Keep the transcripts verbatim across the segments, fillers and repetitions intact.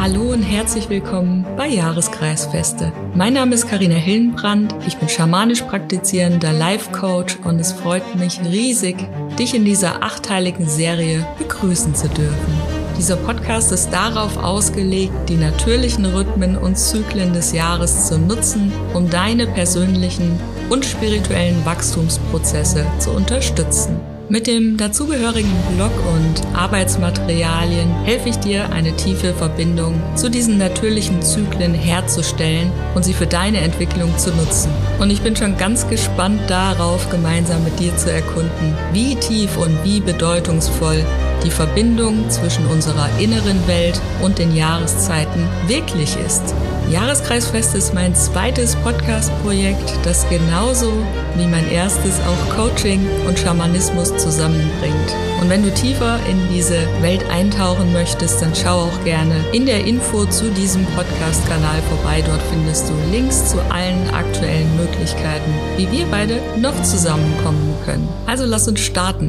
Hallo und herzlich willkommen bei Jahreskreisfeste. Mein Name ist Carina Hillenbrand, ich bin schamanisch praktizierender Life-Coach und es freut mich riesig, dich in dieser achteiligen Serie begrüßen zu dürfen. Dieser Podcast ist darauf ausgelegt, die natürlichen Rhythmen und Zyklen des Jahres zu nutzen, um deine persönlichen und spirituellen Wachstumsprozesse zu unterstützen. Mit dem dazugehörigen Blog und Arbeitsmaterialien helfe ich dir, eine tiefe Verbindung zu diesen natürlichen Zyklen herzustellen und sie für deine Entwicklung zu nutzen. Und ich bin schon ganz gespannt darauf, gemeinsam mit dir zu erkunden, wie tief und wie bedeutungsvoll die Verbindung zwischen unserer inneren Welt und den Jahreszeiten wirklich ist. Jahreskreisfest ist mein zweites Podcast-Projekt, das genauso wie mein erstes auch Coaching und Schamanismus zusammenbringt. Und wenn du tiefer in diese Welt eintauchen möchtest, dann schau auch gerne in der Info zu diesem Podcast-Kanal vorbei. Dort findest du Links zu allen aktuellen Möglichkeiten, wie wir beide noch zusammenkommen können. Also lass uns starten.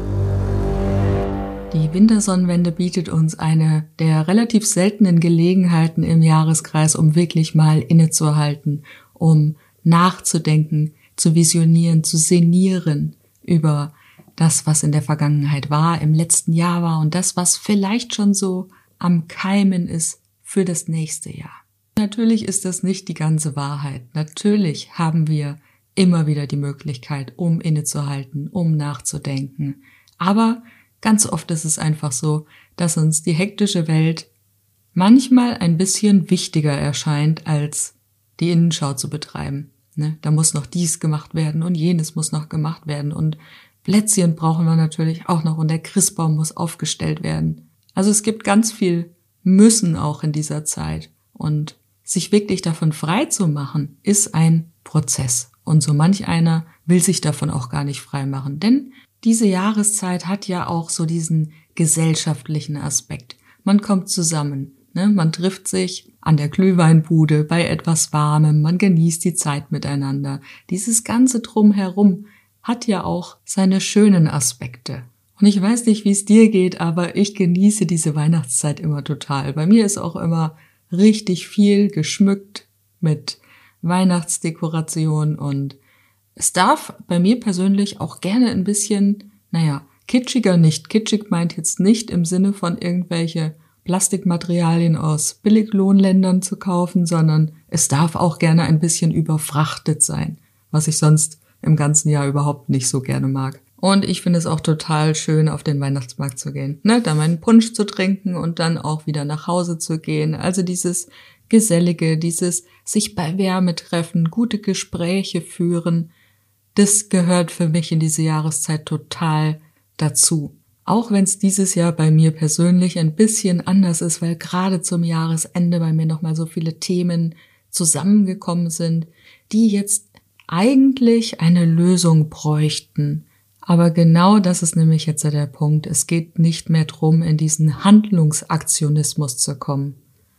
Die Wintersonnenwende bietet uns eine der relativ seltenen Gelegenheiten im Jahreskreis, um wirklich mal innezuhalten, um nachzudenken, zu visionieren, zu sinnieren über das, was in der Vergangenheit war, im letzten Jahr war und das, was vielleicht schon so am Keimen ist für das nächste Jahr. Natürlich ist das nicht die ganze Wahrheit. Natürlich haben wir immer wieder die Möglichkeit, um innezuhalten, um nachzudenken. Aber ganz oft ist es einfach so, dass uns die hektische Welt manchmal ein bisschen wichtiger erscheint, als die Innenschau zu betreiben. Ne? Da muss noch dies gemacht werden und jenes muss noch gemacht werden und Plätzchen brauchen wir natürlich auch noch und der Christbaum muss aufgestellt werden. Also es gibt ganz viel Müssen auch in dieser Zeit und sich wirklich davon frei zu machen, ist ein Prozess. Und so manch einer will sich davon auch gar nicht frei machen, denn diese Jahreszeit hat ja auch so diesen gesellschaftlichen Aspekt. Man kommt zusammen, ne? Man trifft sich an der Glühweinbude bei etwas Warmem, man genießt die Zeit miteinander. Dieses ganze Drumherum hat ja auch seine schönen Aspekte. Und ich weiß nicht, wie es dir geht, aber ich genieße diese Weihnachtszeit immer total. Bei mir ist auch immer richtig viel geschmückt mit Weihnachtsdekoration und es darf bei mir persönlich auch gerne ein bisschen, naja, kitschiger nicht. Kitschig meint jetzt nicht im Sinne von irgendwelche Plastikmaterialien aus Billiglohnländern zu kaufen, sondern es darf auch gerne ein bisschen überfrachtet sein, was ich sonst im ganzen Jahr überhaupt nicht so gerne mag. Und ich finde es auch total schön, auf den Weihnachtsmarkt zu gehen, ne, da meinen Punsch zu trinken und dann auch wieder nach Hause zu gehen. Also dieses Gesellige, dieses sich bei Wärme treffen, gute Gespräche führen, das gehört für mich in diese Jahreszeit total dazu. Auch wenn es dieses Jahr bei mir persönlich ein bisschen anders ist, weil gerade zum Jahresende bei mir nochmal so viele Themen zusammengekommen sind, die jetzt eigentlich eine Lösung bräuchten. Aber genau das ist nämlich jetzt der Punkt. Es geht nicht mehr drum, in diesen Handlungsaktionismus zu kommen.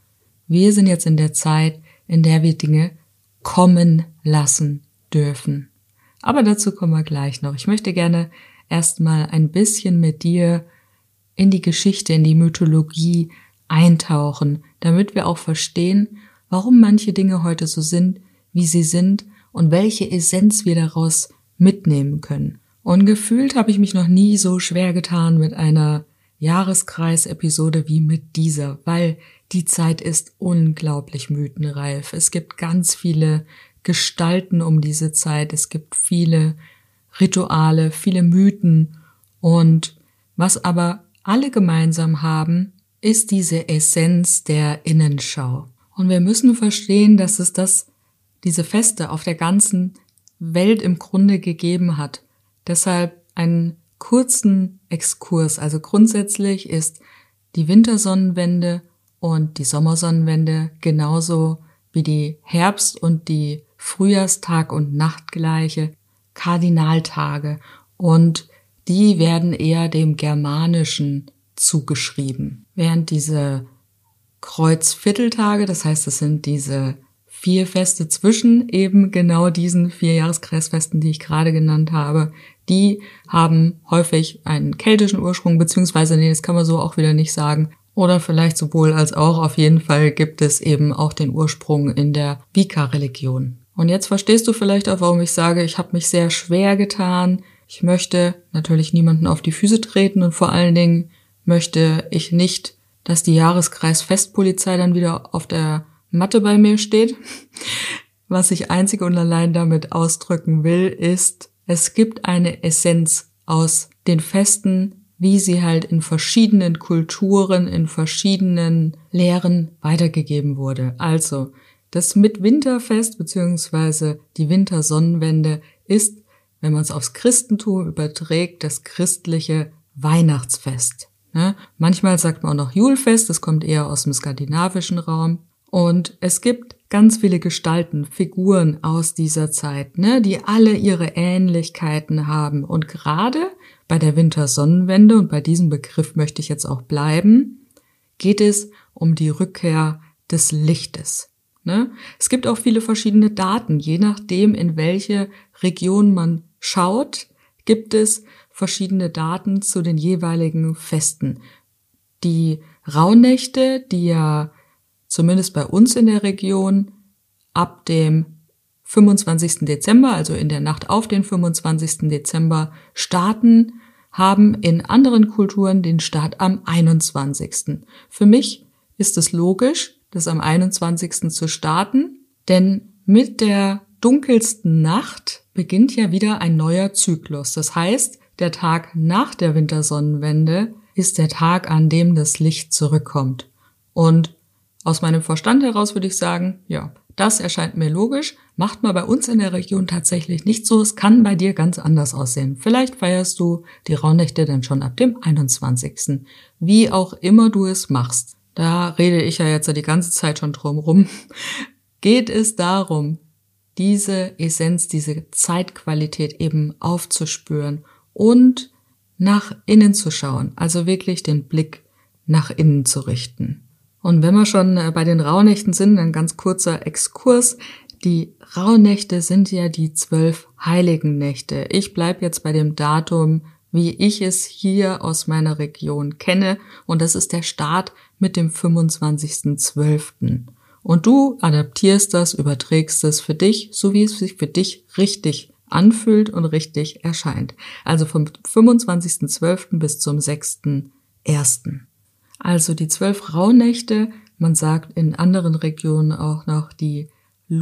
Wir sind jetzt in der Zeit, in der wir Dinge kommen lassen dürfen. Aber dazu kommen wir gleich noch. Ich möchte gerne erstmal ein bisschen mit dir in die Geschichte, in die Mythologie eintauchen, damit wir auch verstehen, warum manche Dinge heute so sind, wie sie sind und welche Essenz wir daraus mitnehmen können. Und gefühlt habe ich mich noch nie so schwer getan mit einer Jahreskreis-Episode wie mit dieser, weil die Zeit ist unglaublich mythenreif. Es gibt ganz viele Gestalten um diese Zeit. Es gibt viele Rituale, viele Mythen und was aber alle gemeinsam haben, ist diese Essenz der Innenschau. Und wir müssen verstehen, dass es das, diese Feste auf der ganzen Welt im Grunde gegeben hat. Deshalb einen kurzen Exkurs. Also grundsätzlich ist die Wintersonnenwende und die Sommersonnenwende genauso wie die Herbst- und die Frühjahrstag- und Nachtgleiche Kardinaltage und die werden eher dem Germanischen zugeschrieben. Während diese Kreuzvierteltage, das heißt, es sind diese vier Feste zwischen eben genau diesen vier Jahreskreisfesten, die ich gerade genannt habe, die haben häufig einen keltischen Ursprung, beziehungsweise, nee, das kann man so auch wieder nicht sagen. Oder vielleicht sowohl als auch. Auf jeden Fall gibt es eben auch den Ursprung in der Wicca-Religion. Und jetzt verstehst du vielleicht auch, warum ich sage, ich habe mich sehr schwer getan. Ich möchte natürlich niemanden auf die Füße treten und vor allen Dingen möchte ich nicht, dass die Jahreskreis-Festpolizei dann wieder auf der Matte bei mir steht. Was ich einzig und allein damit ausdrücken will, ist, es gibt eine Essenz aus den Festen, wie sie halt in verschiedenen Kulturen, in verschiedenen Lehren weitergegeben wurde. Also, das Mitwinterfest bzw. die Wintersonnenwende ist, wenn man es aufs Christentum überträgt, das christliche Weihnachtsfest. Ne? Manchmal sagt man auch noch Julfest, das kommt eher aus dem skandinavischen Raum. Und es gibt ganz viele Gestalten, Figuren aus dieser Zeit, ne, die alle ihre Ähnlichkeiten haben. Und gerade bei der Wintersonnenwende, und bei diesem Begriff möchte ich jetzt auch bleiben, geht es um die Rückkehr des Lichtes. Ne? Es gibt auch viele verschiedene Daten. Je nachdem, in welche Region man schaut, gibt es verschiedene Daten zu den jeweiligen Festen. Die Rauhnächte, die ja zumindest bei uns in der Region ab dem fünfundzwanzigsten Dezember, also in der Nacht auf den fünfundzwanzigsten Dezember starten, haben in anderen Kulturen den Start am einundzwanzigsten Für mich ist es logisch, das am einundzwanzigsten zu starten, denn mit der dunkelsten Nacht beginnt ja wieder ein neuer Zyklus. Das heißt, der Tag nach der Wintersonnenwende ist der Tag, an dem das Licht zurückkommt. Und aus meinem Verstand heraus würde ich sagen, ja, das erscheint mir logisch, macht man bei uns in der Region tatsächlich nicht so. Es kann bei dir ganz anders aussehen. Vielleicht feierst du die Rauhnächte dann schon ab dem einundzwanzigsten Wie auch immer du es machst. Da rede ich ja jetzt die ganze Zeit schon drum rum. Geht es darum, diese Essenz, diese Zeitqualität eben aufzuspüren und nach innen zu schauen. Also wirklich den Blick nach innen zu richten. Und wenn wir schon bei den Rauhnächten sind, ein ganz kurzer Exkurs. Die Rauhnächte sind ja die zwölf heiligen Nächte. Ich bleibe jetzt bei dem Datum, wie ich es hier aus meiner Region kenne. Und das ist der Start mit dem fünfundzwanzigsten zwölften Und du adaptierst das, überträgst es für dich, so wie es sich für dich richtig anfühlt und richtig erscheint. Also vom fünfundzwanzigsten zwölften bis zum sechsten ersten Also die zwölf Rauhnächte, man sagt in anderen Regionen auch noch die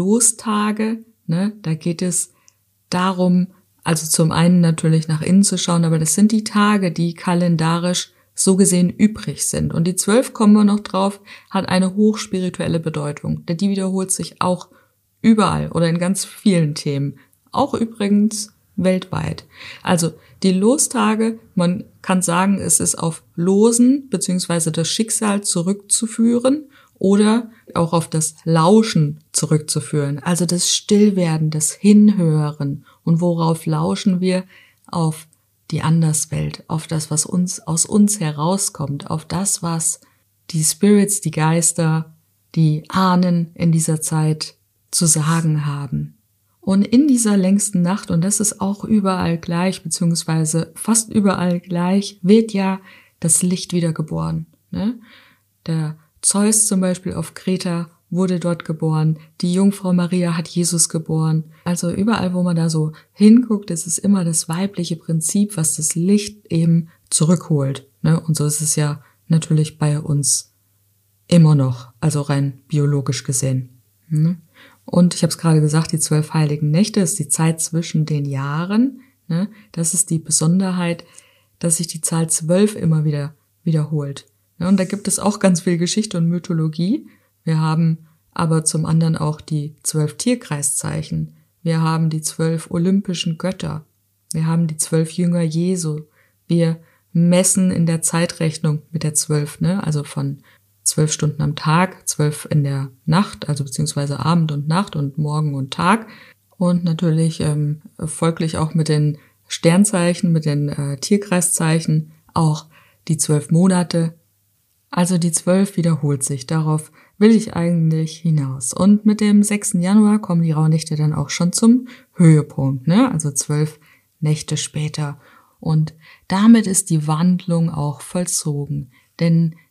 Lostage, ne? Da geht es darum, also zum einen natürlich nach innen zu schauen, aber das sind die Tage, die kalendarisch so gesehen übrig sind. Und die zwölf, kommen wir noch drauf, hat eine hochspirituelle Bedeutung, denn die wiederholt sich auch überall oder in ganz vielen Themen, auch übrigens weltweit. Also die Lostage, man kann sagen, es ist auf Losen bzw. das Schicksal zurückzuführen oder auch auf das Lauschen zurückzuführen. Also das Stillwerden, das Hinhören. Und worauf lauschen wir? Auf die Anderswelt, auf das, was uns aus uns herauskommt, auf das, was die Spirits, die Geister, die Ahnen in dieser Zeit zu sagen haben. Und in dieser längsten Nacht, und das ist auch überall gleich, beziehungsweise fast überall gleich, wird ja das Licht wieder geboren. Ne? Der Zeus zum Beispiel auf Kreta wurde dort geboren. Die Jungfrau Maria hat Jesus geboren. Also überall, wo man da so hinguckt, ist es immer das weibliche Prinzip, was das Licht eben zurückholt. Ne? Und so ist es ja natürlich bei uns immer noch, also rein biologisch gesehen. Ne? Und ich habe es gerade gesagt, die zwölf heiligen Nächte ist die Zeit zwischen den Jahren. Ne? Das ist die Besonderheit, dass sich die Zahl zwölf immer wieder wiederholt. Ja, und da gibt es auch ganz viel Geschichte und Mythologie. Wir haben aber zum anderen auch die zwölf Tierkreiszeichen. Wir haben die zwölf olympischen Götter. Wir haben die zwölf Jünger Jesu. Wir messen in der Zeitrechnung mit der zwölf, ne? Also von zwölf Stunden am Tag, zwölf in der Nacht, also beziehungsweise Abend und Nacht und Morgen und Tag. Und natürlich ähm, folglich auch mit den Sternzeichen, mit den äh, Tierkreiszeichen, auch die zwölf Monate. Also die zwölf wiederholt sich, darauf will ich eigentlich hinaus. Und mit dem sechsten Januar kommen die Rauhnächte dann auch schon zum Höhepunkt, ne? Also zwölf Nächte später. Und damit ist die Wandlung auch vollzogen. Denn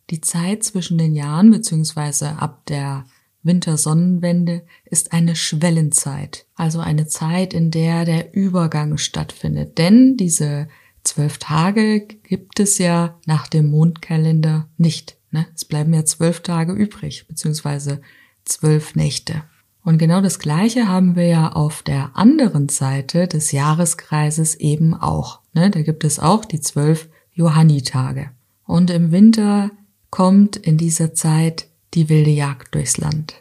Die Zeit zwischen den Jahren beziehungsweise ab der Wintersonnenwende ist eine Schwellenzeit, also eine Zeit, in der der Übergang stattfindet. Denn diese zwölf Tage gibt es ja nach dem Mondkalender nicht. Ne? Es bleiben ja zwölf Tage übrig, beziehungsweise zwölf Nächte. Und genau das Gleiche haben wir ja auf der anderen Seite des Jahreskreises eben auch. Ne? Da gibt es auch die zwölf Johannitage. Und im Winter kommt in dieser Zeit die wilde Jagd durchs Land.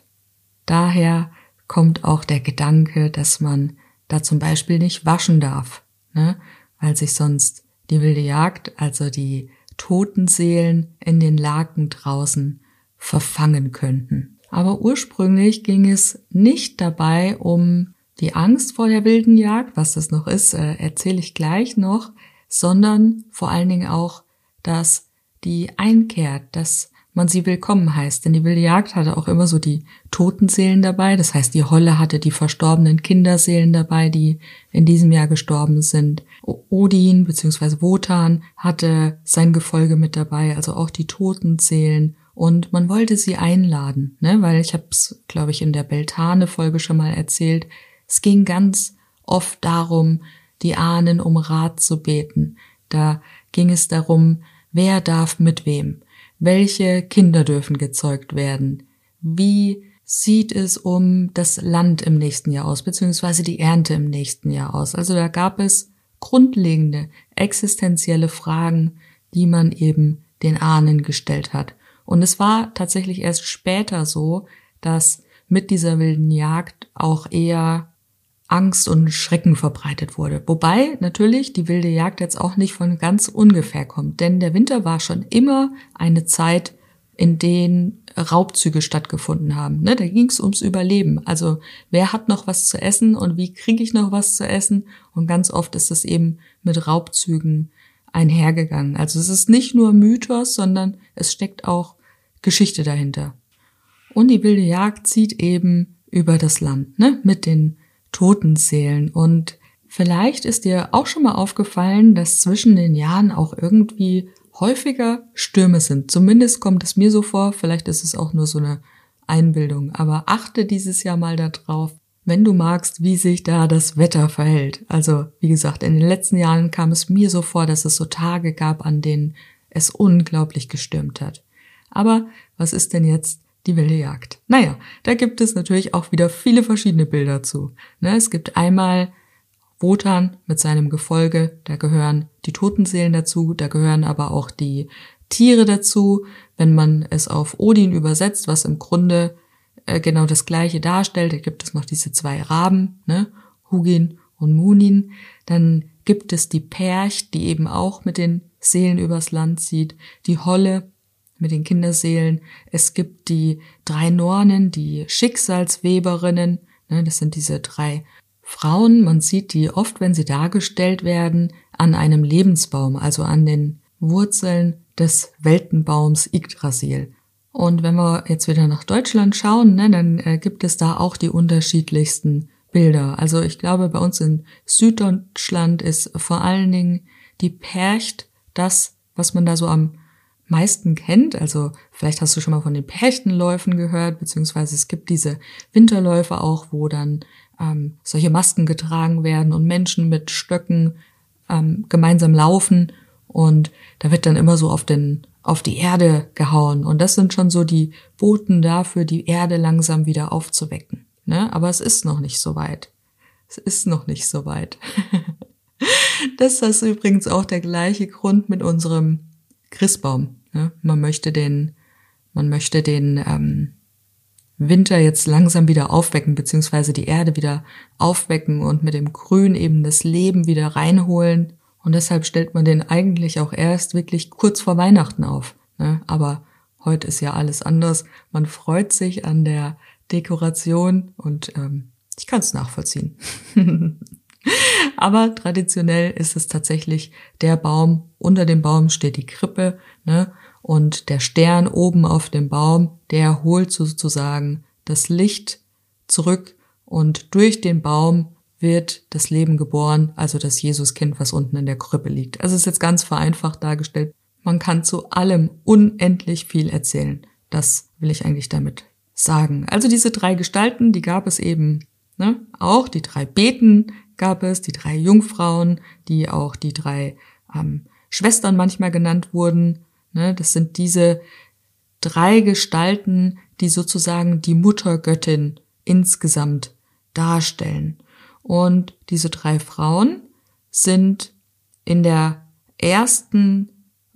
Daher kommt auch der Gedanke, dass man da zum Beispiel nicht waschen darf, ne? Weil sich sonst die wilde Jagd, also die toten Seelen in den Laken draußen, verfangen könnten. Aber ursprünglich ging es nicht dabei um die Angst vor der wilden Jagd, was das noch ist, äh, erzähle ich gleich noch, sondern vor allen Dingen auch, dass die einkehrt, dass man sie willkommen heißt. Denn die wilde Jagd hatte auch immer so die toten Seelen dabei. Das heißt, die Holle hatte die verstorbenen Kinderseelen dabei, die in diesem Jahr gestorben sind. Odin bzw. Wotan hatte sein Gefolge mit dabei, also auch die toten Seelen. Und man wollte sie einladen, ne? Weil ich habe es, glaube ich, in der Beltane-Folge schon mal erzählt. Es ging ganz oft darum, die Ahnen um Rat zu beten. Da ging es darum, wer darf mit wem? Welche Kinder dürfen gezeugt werden? Wie sieht es um das Land im nächsten Jahr aus, beziehungsweise die Ernte im nächsten Jahr aus? Also da gab es grundlegende, existenzielle Fragen, die man eben den Ahnen gestellt hat. Und es war tatsächlich erst später so, dass mit dieser wilden Jagd auch eher Angst und Schrecken verbreitet wurde. Wobei natürlich die wilde Jagd jetzt auch nicht von ganz ungefähr kommt, denn der Winter war schon immer eine Zeit, in denen Raubzüge stattgefunden haben. Ne, da ging es ums Überleben. Also wer hat noch was zu essen und wie kriege ich noch was zu essen? Und ganz oft ist es eben mit Raubzügen einhergegangen. Also es ist nicht nur Mythos, sondern es steckt auch Geschichte dahinter. Und die wilde Jagd zieht eben über das Land, ne, mit den toten Seelen. Und vielleicht ist dir auch schon mal aufgefallen, dass zwischen den Jahren auch irgendwie häufiger Stürme sind. Zumindest kommt es mir so vor, vielleicht ist es auch nur so eine Einbildung. Aber achte dieses Jahr mal darauf, wenn du magst, wie sich da das Wetter verhält. Also wie gesagt, in den letzten Jahren kam es mir so vor, dass es so Tage gab, an denen es unglaublich gestürmt hat. Aber was ist denn jetzt die wilde Jagd? Naja, da gibt es natürlich auch wieder viele verschiedene Bilder zu. Ne, es gibt einmal Wotan mit seinem Gefolge, da gehören die toten Seelen dazu, da gehören aber auch die Tiere dazu, wenn man es auf Odin übersetzt, was im Grunde äh, genau das Gleiche darstellt. Da gibt es noch diese zwei Raben, ne, Hugin und Munin. Dann gibt es die Percht, die eben auch mit den Seelen übers Land zieht, die Holle mit den Kinderseelen. Es gibt die drei Nornen, die Schicksalsweberinnen, ne, das sind diese drei Frauen. Man sieht die oft, wenn sie dargestellt werden, an einem Lebensbaum, also an den Wurzeln des Weltenbaums Yggdrasil. Und wenn wir jetzt wieder nach Deutschland schauen, ne, dann äh, gibt es da auch die unterschiedlichsten Bilder. Also ich glaube, bei uns in Süddeutschland ist vor allen Dingen die Percht das, was man da so am meisten kennt. Also vielleicht hast du schon mal von den Perchtenläufen gehört, beziehungsweise es gibt diese Winterläufe auch, wo dann ähm, solche Masken getragen werden und Menschen mit Stöcken ähm, gemeinsam laufen und da wird dann immer so auf den auf die Erde gehauen und das sind schon so die Boten dafür, die Erde langsam wieder aufzuwecken. Ne? Aber es ist noch nicht so weit. Es ist noch nicht so weit. Das ist übrigens auch der gleiche Grund mit unserem Christbaum. Ne? Man möchte den, man möchte den ähm, Winter jetzt langsam wieder aufwecken, beziehungsweise die Erde wieder aufwecken und mit dem Grün eben das Leben wieder reinholen. Und deshalb stellt man den eigentlich auch erst wirklich kurz vor Weihnachten auf. Ne? Aber heute ist ja alles anders. Man freut sich an der Dekoration und ähm, ich kann es nachvollziehen. Aber traditionell ist es tatsächlich der Baum, unter dem Baum steht die Krippe, ne? Und der Stern oben auf dem Baum, der holt sozusagen das Licht zurück und durch den Baum wird das Leben geboren, also das Jesuskind, was unten in der Krippe liegt. Also es ist jetzt ganz vereinfacht dargestellt. man kann zu allem unendlich viel erzählen. Das will ich eigentlich damit sagen. Also diese drei Gestalten, die gab es eben, ne, auch. Die drei Beten gab es, die drei Jungfrauen, die auch die drei ähm, Schwestern manchmal genannt wurden. Ne, das sind diese drei Gestalten, die sozusagen die Muttergöttin insgesamt darstellen. Und diese drei Frauen sind in der ersten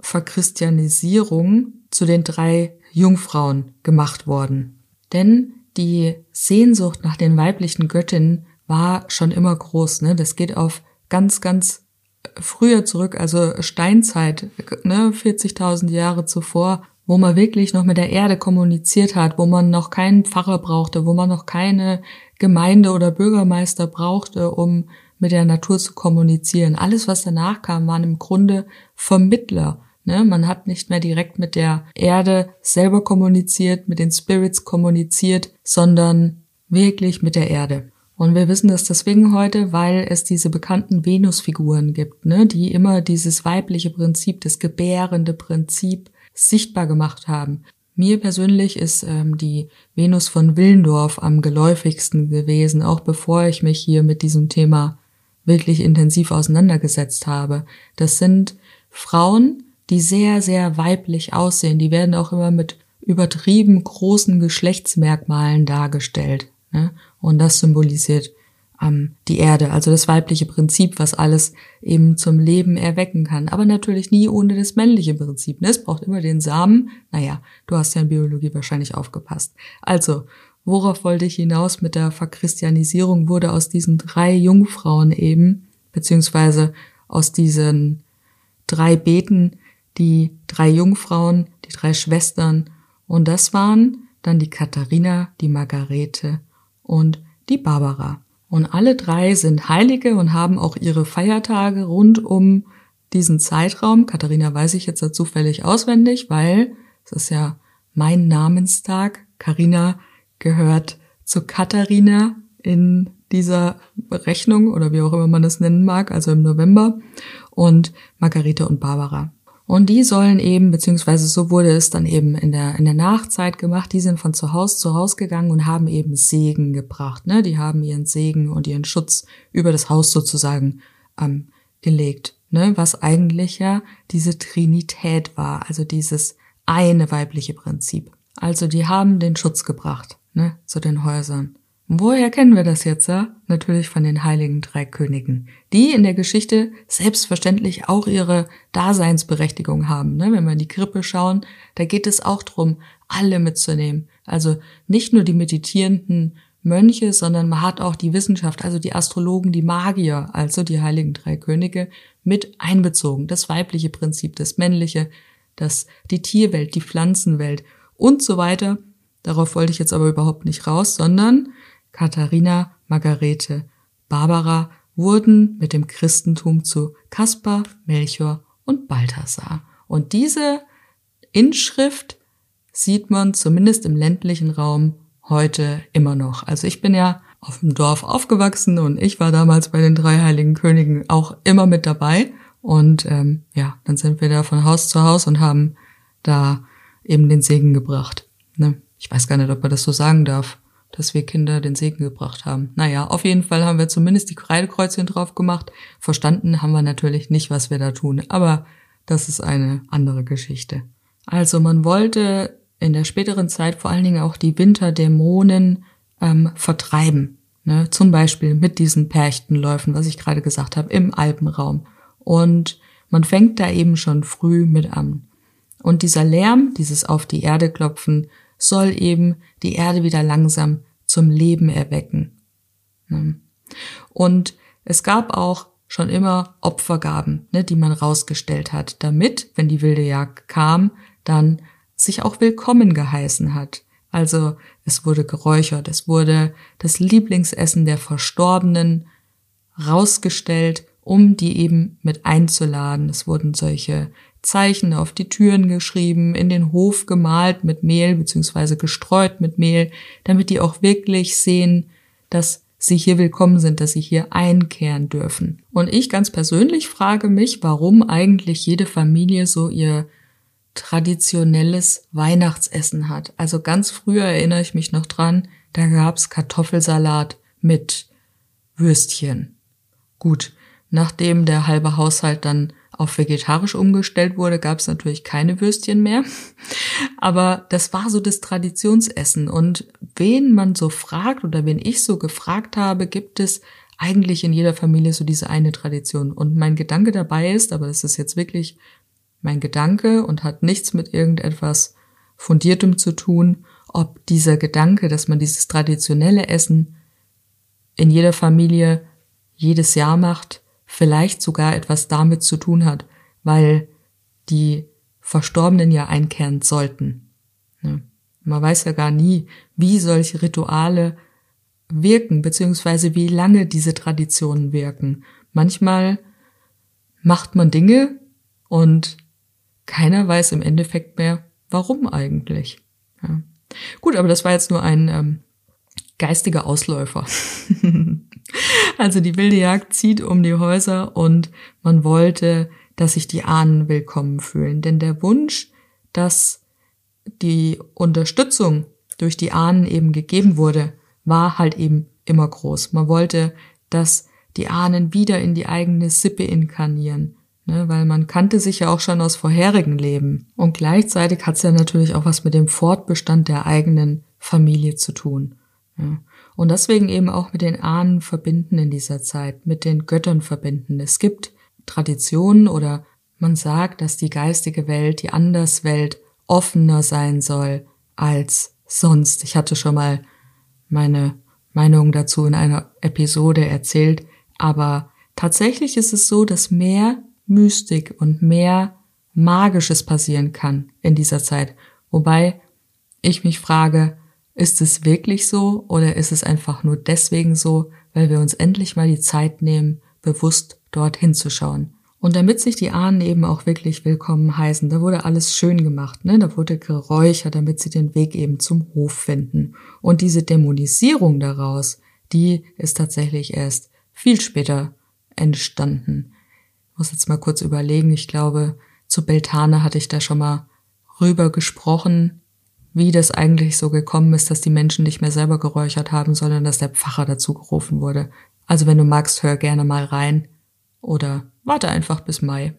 Verchristianisierung zu den drei Jungfrauen gemacht worden. Denn die Sehnsucht nach den weiblichen Göttinnen war schon immer groß. Ne? Das geht auf ganz, ganz früher zurück, also Steinzeit, ne? vierzigtausend Jahre zuvor, wo man wirklich noch mit der Erde kommuniziert hat, wo man noch keinen Pfarrer brauchte, wo man noch keine Gemeinde oder Bürgermeister brauchte, um mit der Natur zu kommunizieren. Alles, was danach kam, waren im Grunde Vermittler. Ne? Man hat nicht mehr direkt mit der Erde selber kommuniziert, mit den Spirits kommuniziert, sondern wirklich mit der Erde. Und wir wissen das deswegen heute, weil es diese bekannten Venusfiguren gibt, ne? Die immer dieses weibliche Prinzip, das gebärende Prinzip sichtbar gemacht haben. Mir persönlich ist ähm, die Venus von Willendorf am geläufigsten gewesen, auch bevor ich mich hier mit diesem Thema wirklich intensiv auseinandergesetzt habe. Das sind Frauen, die sehr, sehr weiblich aussehen. Die werden auch immer mit übertrieben großen Geschlechtsmerkmalen dargestellt, ne? Und das symbolisiert ähm, die Erde, also das weibliche Prinzip, was alles eben zum Leben erwecken kann. Aber natürlich nie ohne das männliche Prinzip. Ne? Es braucht immer den Samen. Naja, du hast ja in Biologie wahrscheinlich aufgepasst. Also, worauf wollte ich hinaus mit der Verchristianisierung? Wurde aus diesen drei Jungfrauen eben, beziehungsweise aus diesen drei Beten, die drei Jungfrauen, die drei Schwestern. Und das waren dann die Katharina, die Margarete und die Barbara. Und alle drei sind Heilige und haben auch ihre Feiertage rund um diesen Zeitraum. Katharina weiß ich jetzt zufällig auswendig, weil es ist ja mein Namenstag. Carina gehört zu Katharina in dieser Berechnung oder wie auch immer man das nennen mag, also im November. Und Margarete und Barbara. Und die sollen eben, beziehungsweise so wurde es dann eben in der in der Nachzeit gemacht, die sind von zu Haus zu Haus gegangen und haben eben Segen gebracht. Ne? Die haben ihren Segen und ihren Schutz über das Haus sozusagen ähm, gelegt. Ne? Was eigentlich ja diese Trinität war, also dieses eine weibliche Prinzip. Also die haben den Schutz gebracht, ne, zu den Häusern. Und woher kennen wir das jetzt? Ja? Natürlich von den heiligen drei Königen, die in der Geschichte selbstverständlich auch ihre Daseinsberechtigung haben. Ne? Wenn wir in die Krippe schauen, da geht es auch drum, alle mitzunehmen. Also nicht nur die meditierenden Mönche, sondern man hat auch die Wissenschaft, also die Astrologen, die Magier, also die heiligen drei Könige mit einbezogen. Das weibliche Prinzip, das männliche, das die Tierwelt, die Pflanzenwelt und so weiter. Darauf wollte ich jetzt aber überhaupt nicht raus, sondern Katharina, Margarete, Barbara wurden mit dem Christentum zu Kaspar, Melchior und Balthasar. Und diese Inschrift sieht man zumindest im ländlichen Raum heute immer noch. Also ich bin ja auf dem Dorf aufgewachsen und ich war damals bei den drei heiligen Königen auch immer mit dabei. Und ähm, ja, dann sind wir da von Haus zu Haus und haben da eben den Segen gebracht. Ne? Ich weiß gar nicht, ob man das so sagen darf, dass wir Kinder den Segen gebracht haben. Naja, auf jeden Fall haben wir zumindest die Kreidekreuzchen drauf gemacht. Verstanden haben wir natürlich nicht, was wir da tun, aber das ist eine andere Geschichte. Also man wollte in der späteren Zeit vor allen Dingen auch die Winterdämonen ähm, vertreiben. Ne? Zum Beispiel mit diesen Perchtenläufen, was ich gerade gesagt habe, im Alpenraum. Und man fängt da eben schon früh mit an. Und dieser Lärm, dieses auf die Erde klopfen, soll eben die Erde wieder langsam zum Leben erwecken. Und es gab auch schon immer Opfergaben, ne, die man rausgestellt hat, damit, wenn die wilde Jagd kam, dann sich auch willkommen geheißen hat. Also es wurde geräuchert, es wurde das Lieblingsessen der Verstorbenen rausgestellt, um die eben mit einzuladen. Es wurden solche Zeichen auf die Türen geschrieben, in den Hof gemalt mit Mehl beziehungsweise gestreut mit Mehl, damit die auch wirklich sehen, dass sie hier willkommen sind, dass sie hier einkehren dürfen. Und ich ganz persönlich frage mich, warum eigentlich jede Familie so ihr traditionelles Weihnachtsessen hat. Also ganz früher erinnere ich mich noch dran, da gab's Kartoffelsalat mit Würstchen. Gut, nachdem der halbe Haushalt dann auf vegetarisch umgestellt wurde, gab's natürlich keine Würstchen mehr. Aber das war so das Traditionsessen. Und wen man so fragt oder wen ich so gefragt habe, gibt es eigentlich in jeder Familie so diese eine Tradition. Und mein Gedanke dabei ist, aber das ist jetzt wirklich mein Gedanke und hat nichts mit irgendetwas Fundiertem zu tun, ob dieser Gedanke, dass man dieses traditionelle Essen in jeder Familie jedes Jahr macht, vielleicht sogar etwas damit zu tun hat, weil die Verstorbenen ja einkehren sollten. Man weiß ja gar nie, wie solche Rituale wirken, beziehungsweise wie lange diese Traditionen wirken. Manchmal macht man Dinge und keiner weiß im Endeffekt mehr, warum eigentlich. Ja. Gut, aber das war jetzt nur ein ähm, geistiger Ausläufer. Also die wilde Jagd zieht um die Häuser und man wollte, dass sich die Ahnen willkommen fühlen. Denn der Wunsch, dass die Unterstützung durch die Ahnen eben gegeben wurde, war halt eben immer groß. Man wollte, dass die Ahnen wieder in die eigene Sippe inkarnieren, ne, weil man kannte sich ja auch schon aus vorherigen Leben. Und gleichzeitig hat es ja natürlich auch was mit dem Fortbestand der eigenen Familie zu tun. Ja. Und deswegen eben auch mit den Ahnen verbinden in dieser Zeit, mit den Göttern verbinden. Es gibt Traditionen oder man sagt, dass die geistige Welt, die Anderswelt offener sein soll als sonst. Ich hatte schon mal meine Meinung dazu in einer Episode erzählt, aber tatsächlich ist es so, dass mehr Mystik und mehr Magisches passieren kann in dieser Zeit. Wobei ich mich frage, ist es wirklich so oder ist es einfach nur deswegen so, weil wir uns endlich mal die Zeit nehmen, bewusst dorthin zu schauen? Und damit sich die Ahnen eben auch wirklich willkommen heißen, da wurde alles schön gemacht, ne? Da wurde geräuchert, damit sie den Weg eben zum Hof finden. Und diese Dämonisierung daraus, die ist tatsächlich erst viel später entstanden. Ich muss jetzt mal kurz überlegen, ich glaube, zu Beltane hatte ich da schon mal rüber gesprochen, wie das eigentlich so gekommen ist, dass die Menschen nicht mehr selber geräuchert haben, sondern dass der Pfarrer dazu gerufen wurde. Also wenn du magst, hör gerne mal rein oder warte einfach bis Mai.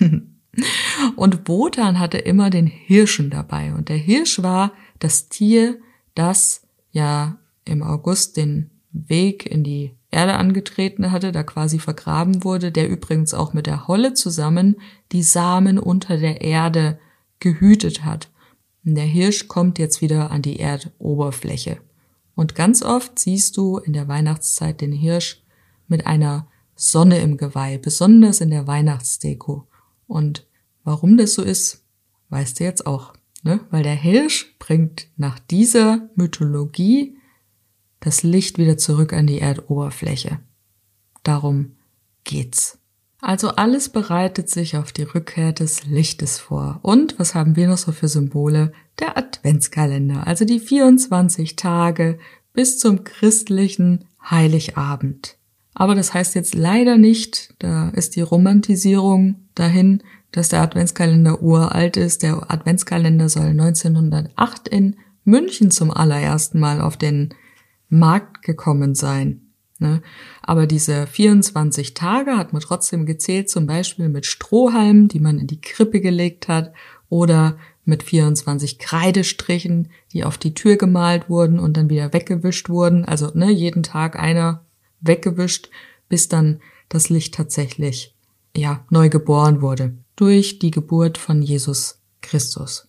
Und Wotan hatte immer den Hirschen dabei. Und der Hirsch war das Tier, das ja im August den Weg in die Erde angetreten hatte, da quasi vergraben wurde, der übrigens auch mit der Holle zusammen die Samen unter der Erde gehütet hat. Und der Hirsch kommt jetzt wieder an die Erdoberfläche. Und ganz oft siehst du in der Weihnachtszeit den Hirsch mit einer Sonne im Geweih, besonders in der Weihnachtsdeko. Und warum das so ist, weißt du jetzt auch, ne? Weil der Hirsch bringt nach dieser Mythologie das Licht wieder zurück an die Erdoberfläche. Darum geht's. Also alles bereitet sich auf die Rückkehr des Lichtes vor. Und was haben wir noch so für Symbole? Der Adventskalender, also die vierundzwanzig Tage bis zum christlichen Heiligabend. Aber das heißt jetzt leider nicht, da ist die Romantisierung dahin, dass der Adventskalender uralt ist. Der Adventskalender soll neunzehnhundertacht in München zum allerersten Mal auf den Markt gekommen sein. Ne? Aber diese vierundzwanzig Tage hat man trotzdem gezählt, zum Beispiel mit Strohhalmen, die man in die Krippe gelegt hat, oder mit vierundzwanzig Kreidestrichen, die auf die Tür gemalt wurden und dann wieder weggewischt wurden. Also ne, jeden Tag einer weggewischt, bis dann das Licht tatsächlich ja neu geboren wurde durch die Geburt von Jesus Christus.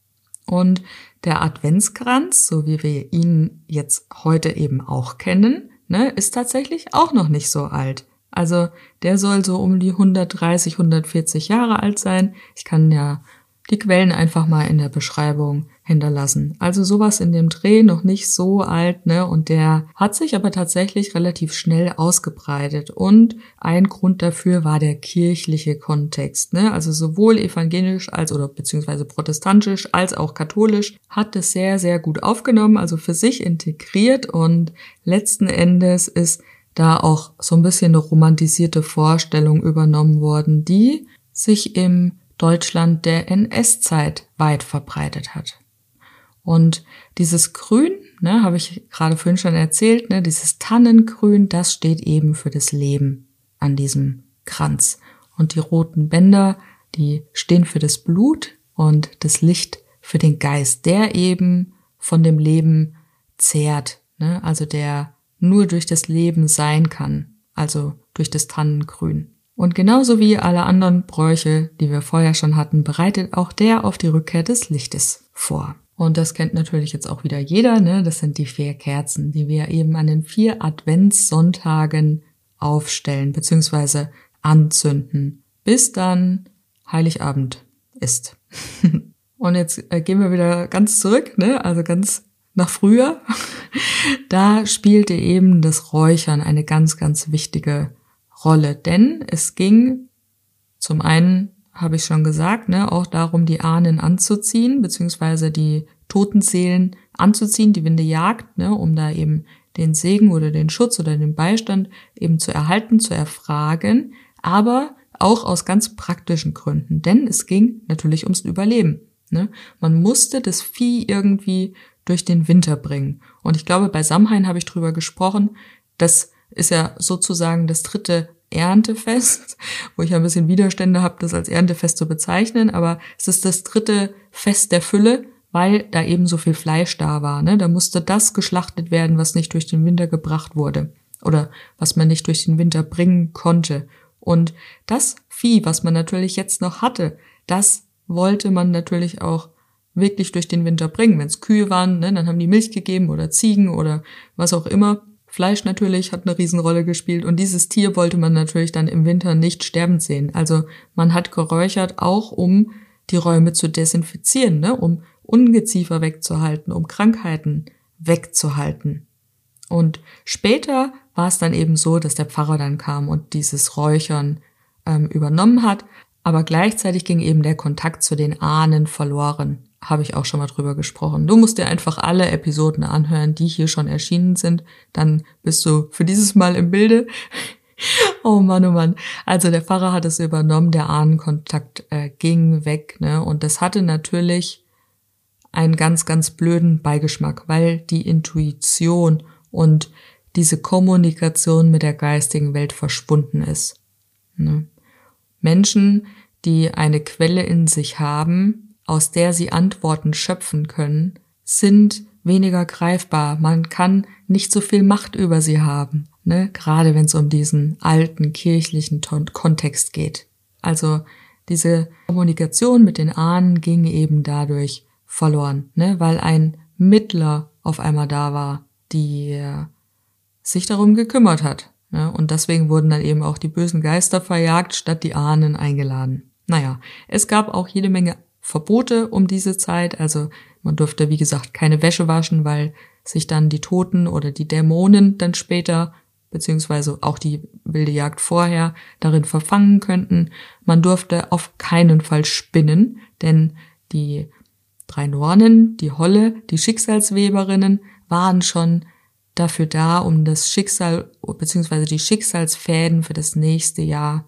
Und der Adventskranz, so wie wir ihn jetzt heute eben auch kennen, ne, ist tatsächlich auch noch nicht so alt. Also der soll so um die hundertdreißig, hundertvierzig Jahre alt sein. Ich kann ja die Quellen einfach mal in der Beschreibung hinterlassen. Also sowas in dem Dreh, noch nicht so alt, ne? Und der hat sich aber tatsächlich relativ schnell ausgebreitet. Und ein Grund dafür war der kirchliche Kontext, ne? Also sowohl evangelisch als oder beziehungsweise protestantisch als auch katholisch hat es sehr, sehr gut aufgenommen, also für sich integriert. Und letzten Endes ist da auch so ein bisschen eine romantisierte Vorstellung übernommen worden, die sich im Deutschland der N S-Zeit weit verbreitet hat. Und dieses Grün, ne, habe ich gerade vorhin schon erzählt, ne, dieses Tannengrün, das steht eben für das Leben an diesem Kranz. Und die roten Bänder, die stehen für das Blut und das Licht für den Geist, der eben von dem Leben zehrt, ne, also der nur durch das Leben sein kann, also durch das Tannengrün. Und genauso wie alle anderen Bräuche, die wir vorher schon hatten, bereitet auch der auf die Rückkehr des Lichtes vor. Und das kennt natürlich jetzt auch wieder jeder, ne? Das sind die vier Kerzen, die wir eben an den vier Adventssonntagen aufstellen bzw. anzünden, bis dann Heiligabend ist. Und jetzt äh, gehen wir wieder ganz zurück, ne? Also ganz nach früher. Da spielte eben das Räuchern eine ganz, ganz wichtige Rolle, denn es ging zum einen, habe ich schon gesagt, ne, auch darum, die Ahnen anzuziehen, beziehungsweise die toten Seelen anzuziehen, die Winde jagt, ne, um da eben den Segen oder den Schutz oder den Beistand eben zu erhalten, zu erfragen, aber auch aus ganz praktischen Gründen, denn es ging natürlich ums Überleben. Ne? Man musste das Vieh irgendwie durch den Winter bringen. Und ich glaube, bei Samhain habe ich drüber gesprochen, das ist ja sozusagen das dritte Erntefest, wo ich ein bisschen Widerstände habe, das als Erntefest zu bezeichnen, aber es ist das dritte Fest der Fülle, weil da eben so viel Fleisch da war. Ne? Da musste das geschlachtet werden, was nicht durch den Winter gebracht wurde oder was man nicht durch den Winter bringen konnte. Und das Vieh, was man natürlich jetzt noch hatte, das wollte man natürlich auch wirklich durch den Winter bringen. Wenn es Kühe waren, ne, dann haben die Milch gegeben oder Ziegen oder was auch immer. Fleisch natürlich hat eine Riesenrolle gespielt und dieses Tier wollte man natürlich dann im Winter nicht sterbend sehen. Also man hat geräuchert auch, um die Räume zu desinfizieren, ne, um Ungeziefer wegzuhalten, um Krankheiten wegzuhalten. Und später war es dann eben so, dass der Pfarrer dann kam und dieses Räuchern ähm, übernommen hat, aber gleichzeitig ging eben der Kontakt zu den Ahnen verloren. Habe ich auch schon mal drüber gesprochen. Du musst dir einfach alle Episoden anhören, die hier schon erschienen sind. Dann bist du für dieses Mal im Bilde. Oh Mann, oh Mann. Also der Pfarrer hat es übernommen, der Ahnenkontakt äh, ging weg, ne? Und das hatte natürlich einen ganz, ganz blöden Beigeschmack, weil die Intuition und diese Kommunikation mit der geistigen Welt verschwunden ist. Ne? Menschen, die eine Quelle in sich haben, aus der sie Antworten schöpfen können, sind weniger greifbar. Man kann nicht so viel Macht über sie haben, ne? Gerade wenn es um diesen alten kirchlichen Ton- Kontext geht. Also diese Kommunikation mit den Ahnen ging eben dadurch verloren, ne? Weil ein Mittler auf einmal da war, die äh, sich darum gekümmert hat. Ne? Und deswegen wurden dann eben auch die bösen Geister verjagt, statt die Ahnen eingeladen. Naja, es gab auch jede Menge Verbote um diese Zeit. Also man durfte, wie gesagt, keine Wäsche waschen, weil sich dann die Toten oder die Dämonen dann später, beziehungsweise auch die wilde Jagd vorher, darin verfangen könnten. Man durfte auf keinen Fall spinnen, denn die drei Nornen, die Holle, die Schicksalsweberinnen waren schon dafür da, um das Schicksal beziehungsweise die Schicksalsfäden für das nächste Jahr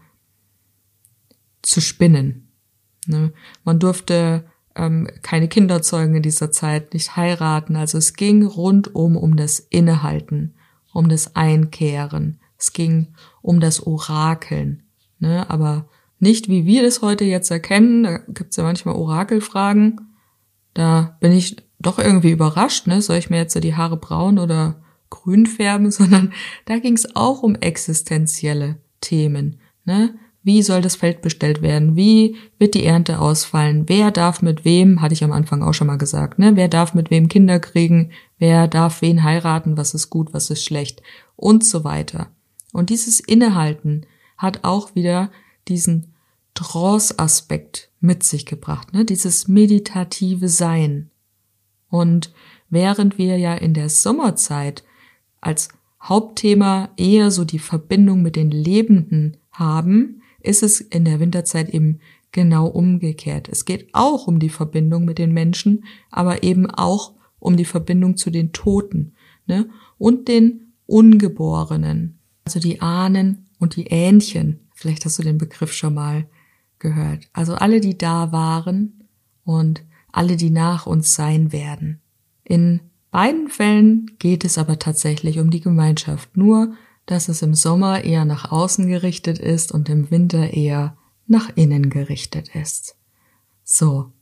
zu spinnen. Ne? Man durfte ähm, keine Kinder zeugen in dieser Zeit, nicht heiraten. Also es ging rundum um das Innehalten, um das Einkehren. Es ging um das Orakeln. Ne? Aber nicht, wie wir das heute jetzt erkennen. Da gibt's ja manchmal Orakelfragen. Da bin ich doch irgendwie überrascht. Ne? Soll ich mir jetzt die Haare braun oder grün färben? Sondern da ging's auch um existenzielle Themen. Ne? Wie soll das Feld bestellt werden? Wie wird die Ernte ausfallen? Wer darf mit wem, hatte ich am Anfang auch schon mal gesagt, ne? Wer darf mit wem Kinder kriegen? Wer darf wen heiraten? Was ist gut, was ist schlecht? Und so weiter. Und dieses Innehalten hat auch wieder diesen Trance-Aspekt mit sich gebracht, ne? Dieses meditative Sein. Und während wir ja in der Sommerzeit als Hauptthema eher so die Verbindung mit den Lebenden haben, ist es in der Winterzeit eben genau umgekehrt. Es geht auch um die Verbindung mit den Menschen, aber eben auch um die Verbindung zu den Toten, ne? Und den Ungeborenen, also die Ahnen und die Ähnchen. Vielleicht hast du den Begriff schon mal gehört. Also alle, die da waren und alle, die nach uns sein werden. In beiden Fällen geht es aber tatsächlich um die Gemeinschaft, nur dass es im Sommer eher nach außen gerichtet ist und im Winter eher nach innen gerichtet ist. So.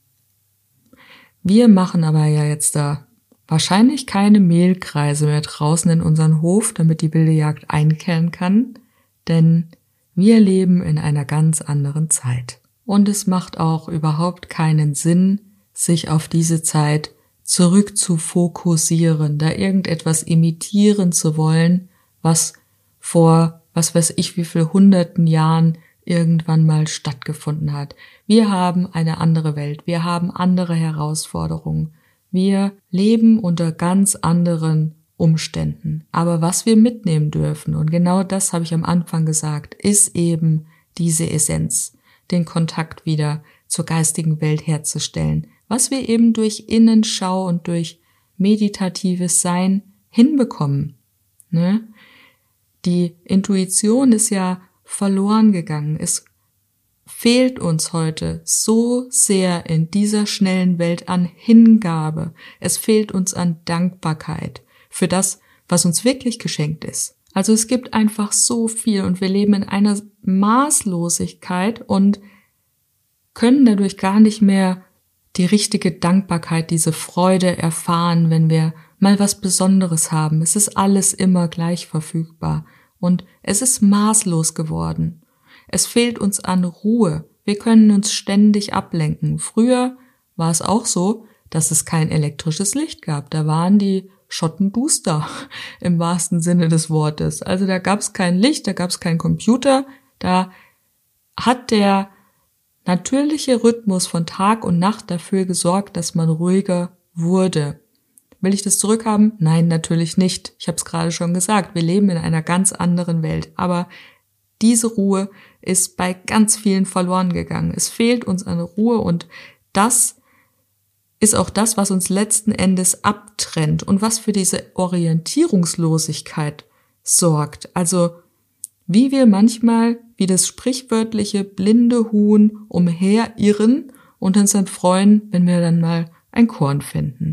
Wir machen aber ja jetzt da wahrscheinlich keine Mehlkreise mehr draußen in unseren Hof, damit die wilde Jagd einkehren kann, denn wir leben in einer ganz anderen Zeit. Und es macht auch überhaupt keinen Sinn, sich auf diese Zeit zurück zu fokussieren, da irgendetwas imitieren zu wollen, was vor, was weiß ich, wie viel hunderten Jahren irgendwann mal stattgefunden hat. Wir haben eine andere Welt, wir haben andere Herausforderungen, wir leben unter ganz anderen Umständen. Aber was wir mitnehmen dürfen, und genau das habe ich am Anfang gesagt, ist eben diese Essenz, den Kontakt wieder zur geistigen Welt herzustellen, was wir eben durch Innenschau und durch meditatives Sein hinbekommen. Ne? Die Intuition ist ja verloren gegangen. Es fehlt uns heute so sehr in dieser schnellen Welt an Hingabe. Es fehlt uns an Dankbarkeit für das, was uns wirklich geschenkt ist. Also es gibt einfach so viel und wir leben in einer Maßlosigkeit und können dadurch gar nicht mehr die richtige Dankbarkeit, diese Freude erfahren, wenn wir mal was Besonderes haben. Es ist alles immer gleich verfügbar und es ist maßlos geworden. Es fehlt uns an Ruhe. Wir können uns ständig ablenken. Früher war es auch so, dass es kein elektrisches Licht gab. Da waren die Schotten duster im wahrsten Sinne des Wortes. Also da gab es kein Licht, da gab es keinen Computer. Da hat der natürliche Rhythmus von Tag und Nacht dafür gesorgt, dass man ruhiger wurde. Will ich das zurückhaben? Nein, natürlich nicht. Ich habe es gerade schon gesagt, wir leben in einer ganz anderen Welt. Aber diese Ruhe ist bei ganz vielen verloren gegangen. Es fehlt uns an Ruhe und das ist auch das, was uns letzten Endes abtrennt und was für diese Orientierungslosigkeit sorgt. Also wie wir manchmal wie das sprichwörtliche blinde Huhn umherirren und uns dann freuen, wenn wir dann mal ein Korn finden.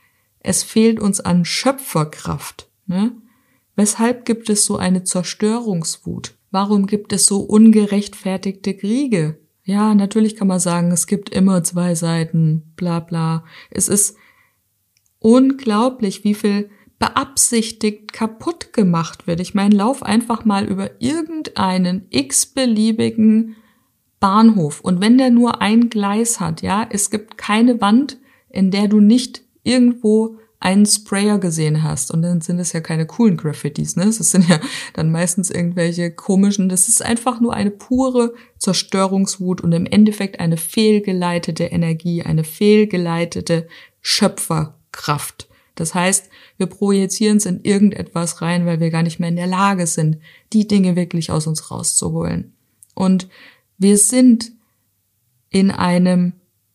Es fehlt uns an Schöpferkraft. Ne? Weshalb gibt es so eine Zerstörungswut? Warum gibt es so ungerechtfertigte Kriege? Ja, natürlich kann man sagen, es gibt immer zwei Seiten, bla bla. Es ist unglaublich, wie viel beabsichtigt kaputt gemacht wird. Ich meine, lauf einfach mal über irgendeinen x-beliebigen Bahnhof und wenn der nur ein Gleis hat, ja, es gibt keine Wand, in der du nicht irgendwo einen Sprayer gesehen hast. Und dann sind es ja keine coolen Graffitis, ne? Das sind ja dann meistens irgendwelche komischen, das ist einfach nur eine pure Zerstörungswut und im Endeffekt eine fehlgeleitete Energie, eine fehlgeleitete Schöpferkraft. Das heißt, wir projizieren es in irgendetwas rein, weil wir gar nicht mehr in der Lage sind, die Dinge wirklich aus uns rauszuholen. Und wir sind in einem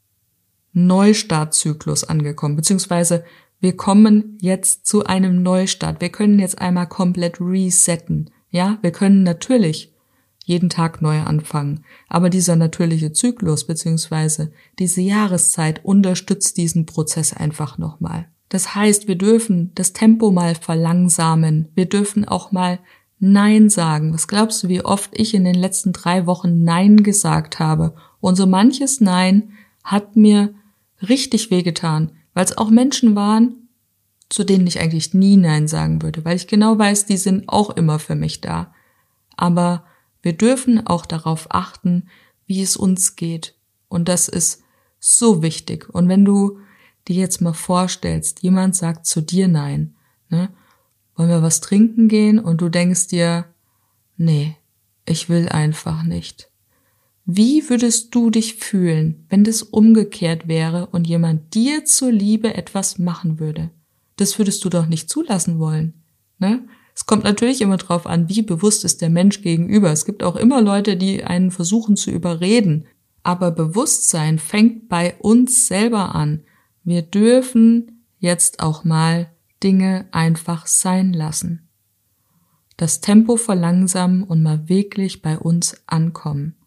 Neustartzyklus angekommen, beziehungsweise wir kommen jetzt zu einem Neustart. Wir können jetzt einmal komplett resetten. Ja, wir können natürlich jeden Tag neu anfangen. Aber dieser natürliche Zyklus beziehungsweise diese Jahreszeit unterstützt diesen Prozess einfach nochmal. Das heißt, wir dürfen das Tempo mal verlangsamen. Wir dürfen auch mal Nein sagen. Was glaubst du, wie oft ich in den letzten drei Wochen Nein gesagt habe? Und so manches Nein hat mir richtig wehgetan, weil es auch Menschen waren, zu denen ich eigentlich nie Nein sagen würde, weil ich genau weiß, die sind auch immer für mich da. Aber wir dürfen auch darauf achten, wie es uns geht. Und das ist so wichtig. Und wenn du dir jetzt mal vorstellst, jemand sagt zu dir Nein, ne? Wollen wir was trinken gehen? Und du denkst dir, nee, ich will einfach nicht. Wie würdest du dich fühlen, wenn das umgekehrt wäre und jemand dir zuliebe etwas machen würde? Das würdest du doch nicht zulassen wollen, ne? Es kommt natürlich immer drauf an, wie bewusst ist der Mensch gegenüber. Es gibt auch immer Leute, die einen versuchen zu überreden. Aber Bewusstsein fängt bei uns selber an. Wir dürfen jetzt auch mal Dinge einfach sein lassen. Das Tempo verlangsamen und mal wirklich bei uns ankommen.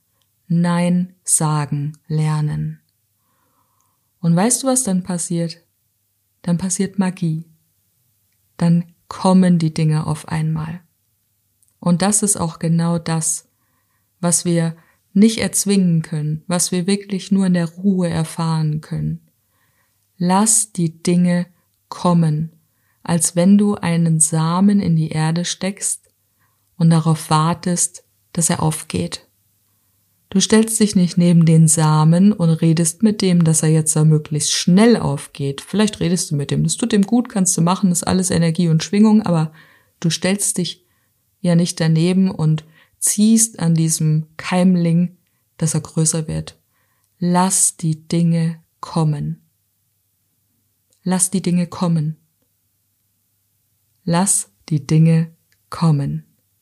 Nein sagen lernen. Und weißt du, was dann passiert? Dann passiert Magie. Dann kommen die Dinge auf einmal. Und das ist auch genau das, was wir nicht erzwingen können, was wir wirklich nur in der Ruhe erfahren können. Lass die Dinge kommen, als wenn du einen Samen in die Erde steckst und darauf wartest, dass er aufgeht. Du stellst dich nicht neben den Samen und redest mit dem, dass er jetzt da möglichst schnell aufgeht. Vielleicht redest du mit dem, das tut dem gut, kannst du machen, ist alles Energie und Schwingung, aber du stellst dich ja nicht daneben und ziehst an diesem Keimling, dass er größer wird. Lass die Dinge kommen. Lass die Dinge kommen. Lass die Dinge kommen.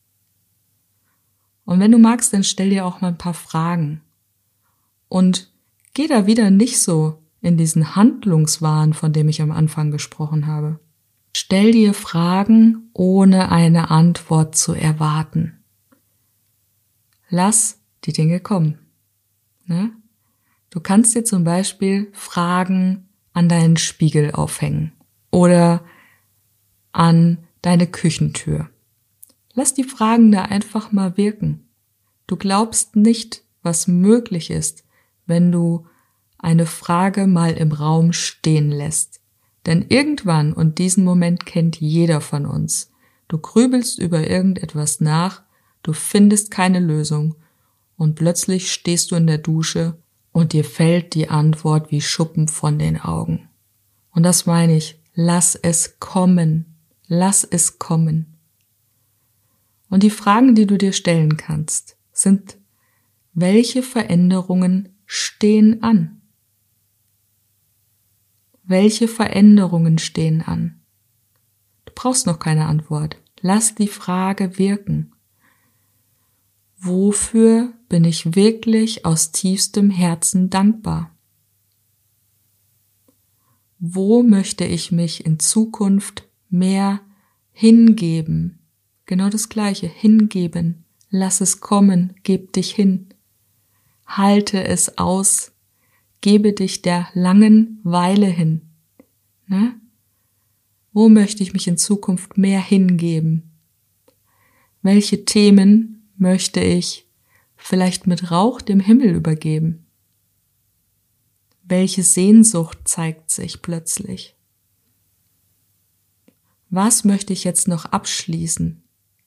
Und wenn du magst, dann stell dir auch mal ein paar Fragen. Und geh da wieder nicht so in diesen Handlungswahn, von dem ich am Anfang gesprochen habe. Stell dir Fragen, ohne eine Antwort zu erwarten. Lass die Dinge kommen. Ne? Du kannst dir zum Beispiel Fragen an deinen Spiegel aufhängen oder an deine Küchentür. Lass die Fragen da einfach mal wirken. Du glaubst nicht, was möglich ist, wenn du eine Frage mal im Raum stehen lässt. Denn irgendwann, und diesen Moment kennt jeder von uns, du grübelst über irgendetwas nach, du findest keine Lösung und plötzlich stehst du in der Dusche und dir fällt die Antwort wie Schuppen von den Augen. Und das meine ich, lass es kommen, lass es kommen. Und die Fragen, die du dir stellen kannst, sind, welche Veränderungen stehen an? Welche Veränderungen stehen an? Du brauchst noch keine Antwort. Lass die Frage wirken. Wofür bin ich wirklich aus tiefstem Herzen dankbar? Wo möchte ich mich in Zukunft mehr hingeben? Genau das Gleiche, hingeben, lass es kommen, geb dich hin, halte es aus, gebe dich der langen Weile hin. Ne? Wo möchte ich mich in Zukunft mehr hingeben? Welche Themen möchte ich vielleicht mit Rauch dem Himmel übergeben? Welche Sehnsucht zeigt sich plötzlich? Was möchte ich jetzt noch abschließen?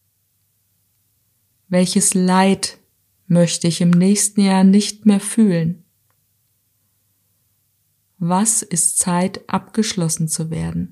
Welches Leid möchte ich im nächsten Jahr nicht mehr fühlen? Was ist Zeit, abgeschlossen zu werden?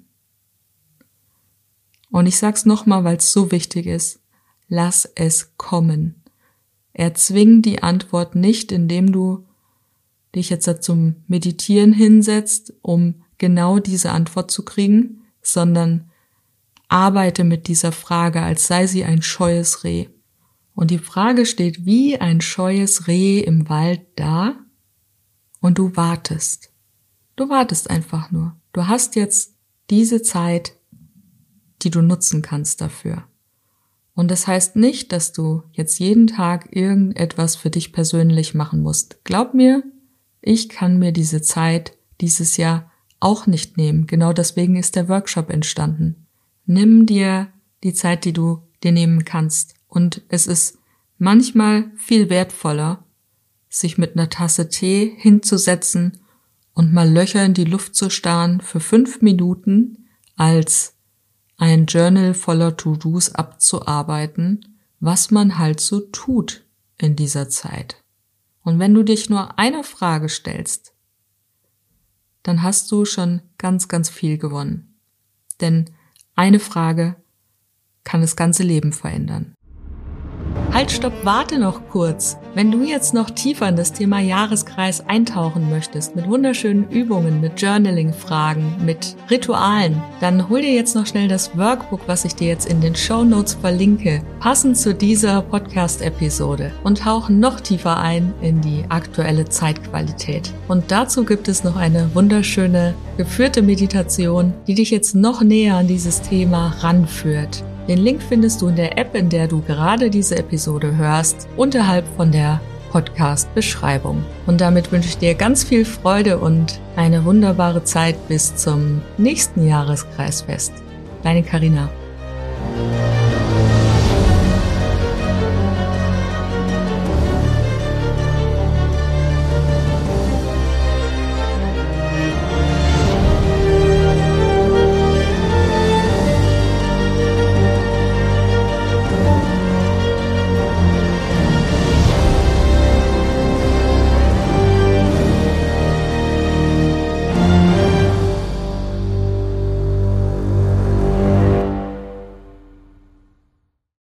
Und ich sag's nochmal, weil es so wichtig ist. Lass es kommen. Erzwing die Antwort nicht, indem du dich jetzt zum Meditieren hinsetzt, um genau diese Antwort zu kriegen, sondern arbeite mit dieser Frage, als sei sie ein scheues Reh. Und die Frage steht wie ein scheues Reh im Wald da und du wartest. Du wartest einfach nur. Du hast jetzt diese Zeit, die du nutzen kannst dafür. Und das heißt nicht, dass du jetzt jeden Tag irgendetwas für dich persönlich machen musst. Glaub mir, ich kann mir diese Zeit dieses Jahr auch nicht nehmen. Genau deswegen ist der Workshop entstanden. Nimm dir die Zeit, die du dir nehmen kannst. Und es ist manchmal viel wertvoller, sich mit einer Tasse Tee hinzusetzen und mal Löcher in die Luft zu starren für fünf Minuten, als ein Journal voller To-Dos abzuarbeiten, was man halt so tut in dieser Zeit. Und wenn du dich nur einer Frage stellst, dann hast du schon ganz, ganz viel gewonnen. Denn eine Frage kann das ganze Leben verändern. Halt, stopp, warte noch kurz. Wenn du jetzt noch tiefer in das Thema Jahreskreis eintauchen möchtest, mit wunderschönen Übungen, mit Journaling-Fragen, mit Ritualen, dann hol dir jetzt noch schnell das Workbook, was ich dir jetzt in den Shownotes verlinke, passend zu dieser Podcast-Episode und tauch noch tiefer ein in die aktuelle Zeitqualität. Und dazu gibt es noch eine wunderschöne geführte Meditation, die dich jetzt noch näher an dieses Thema ranführt. Den Link findest du in der App, in der du gerade diese Episode hörst, unterhalb von der Podcast-Beschreibung. Und damit wünsche ich dir ganz viel Freude und eine wunderbare Zeit bis zum nächsten Jahreskreisfest. Deine Carina.